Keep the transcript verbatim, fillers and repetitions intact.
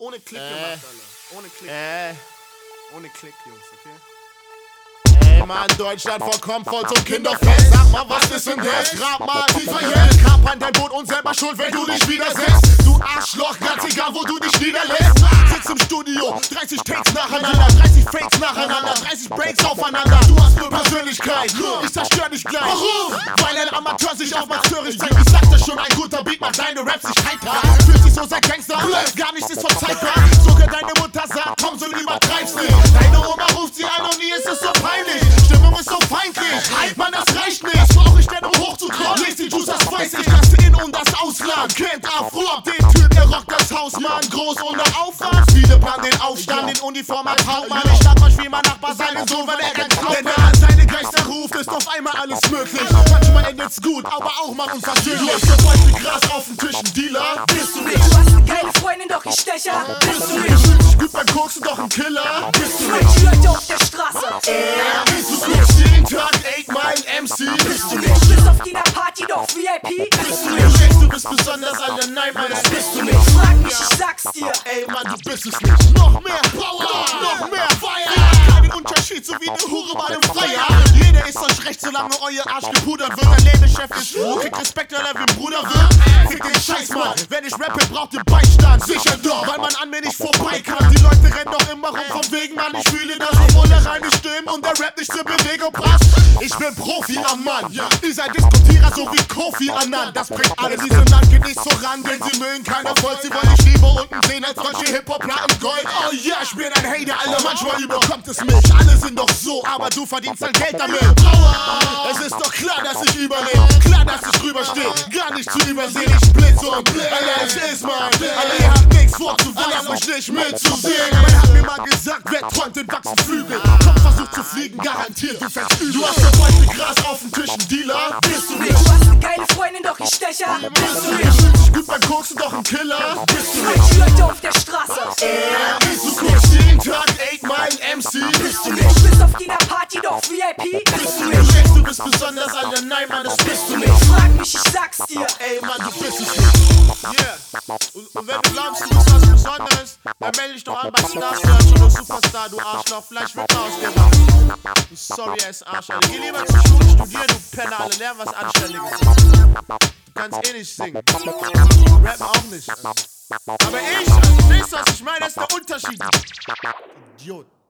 Ohne Klick Äh. gemacht, Alter. Ohne Klick. Äh. Ohne Klick, Jungs, okay? Ey, Mann, Deutschland vollkommen voll zum Kinderfest. Sag mal, was ist denn das? Grab mal tiefer jetzt. Kapern dein Boot und selber schuld, wenn du dich widersetzt. Du Arschloch, ganz egal, wo du dich niederlässt. Sitz im Studio, dreißig Takes nacheinander, dreißig Fakes nacheinander, dreißig Breaks aufeinander. Du hast nur Persönlichkeit, ich zerstör dich gleich. Warum? Weil ein Amateur sich auf amateurisch zeigt. Ich sagte schon, ein guter Beat macht deine Raps nicht heiter. Fühlt sich so sehr Gangster, gar nichts ist verzeihbar. Sogar deine Mutter sagt, komm, so übertreib's nicht. Deine Oma ruft sie an und nie ist es so peinlich. Stimmung ist so feindlich, halt man, das reicht nicht. Was brauch ich denn, um hochzukommen? Lies die Juice, das weiß ich. Das In- und das Ausland kennt Afro, den Typ, der rockt das Haus, Mann. Groß ohne Aufwand, viele planen den Aufstand. In Uniform als Hauptmann, ich schlag mal wie mein Nachbar seinen Sohn, weil er kein Traum. Wenn er an seine Geister ruft, ist auf einmal alles möglich. Manchmal endet's gut, aber auch mal unversöhnlich. Du hast zum Beispiel Gras auf dem Tisch, ein Dealer, bist du nicht. Du hast eine geile Freundin, doch ich Stecher, bist du Du nicht. fühlst dich gut beim Koksen, doch ein Killer, bist du nicht. Die Leute auf der Straße, Du guckst jeden Tag eight Mile M C, bist du nicht. du bist auf jener Party, doch V I P, bist du Du nicht. denkst, du bist besonders, Alter, nein, Mann, das bist du nicht. Frag mich, ich sag's dir. Ey, Mann, du bist es nicht. Noch mehr Power, noch mehr Feier. Keinen Unterschied, so wie eine Hure bei einem Feier. Jeder ist euch recht, solange euer Arsch gepudert wird. Ein Labelchef ist Ruhe, kriegt Respekt, weil er wie ein Bruder wird. Fick den Scheiß, Mann. Wenn ich rappe, braucht ihr Beistand. Sicher doch, weil man an mir nicht vorbei kann. Die Leute rennen doch immer rum vom Wegen, Mann. Ich fühle das, obwohl der reine Stimmen und der Rap nicht zur Bewegung passt. Ich bin Profi am Mann. Ihr seid Diskutierer, so wie Kofi Annan. Das bringt alle diese Land geht nicht voran, denn sie mögen kein Erfolg. Sie wollen nicht lieber unten sehen als deutsche Hip-Hop-Platten Gold. Oh ja, ich bin ein Hater, Alter. Manchmal überkommt es mich. Alle sind doch so, aber du verdienst halt Geld damit. Aua! Es ist doch klar, dass ich überlebe. Klar, dass ich drüber stehe. Gar nicht zu übersehen. Ich blitze und blitze. Alter, es ist mein. Alter, ihr habt nichts vorzuwerfen, mich nicht mitzusehen. Man hat mir mal gesagt, wer träumt, den wachsen Flügel. Kopf versucht zu fliegen, garantiert, du fällst übel. Du hast zum Beispiel Gras auf dem Tisch, ein Dealer. Bist du nicht. Du hast eine geile Freundin, doch ich Stecher, bist du Du nicht. fühlst dich gut beim Koksen, doch ein Killer. Bist du nicht. Die Leute auf der Straße, Du guckst jeden Tag eight Mile M C, bist du nicht. du bist auf jener Party, doch V I P, bist du Du nicht. denkst, du bist besonders, Alter, nein, Mann, das bist du nicht. Frag mich, ich sag's dir. Ey, Mann, du bist es nicht. Yeah. Und, und wenn du glaubst, du bist was Besonderes, dann melde dich doch an bei Star Search oder Superstar, du Arschloch. Vielleicht wird aus dir was. Du sorry ass Arsch, Alter. Geh lieber zur Schule, studier, du Penner, alle lernen was Anständiges. Du kannst eh nicht singen. Rappen auch nicht. Aber ich, verstehst du, was ich meine? Das ist der Unterschied. Idiot.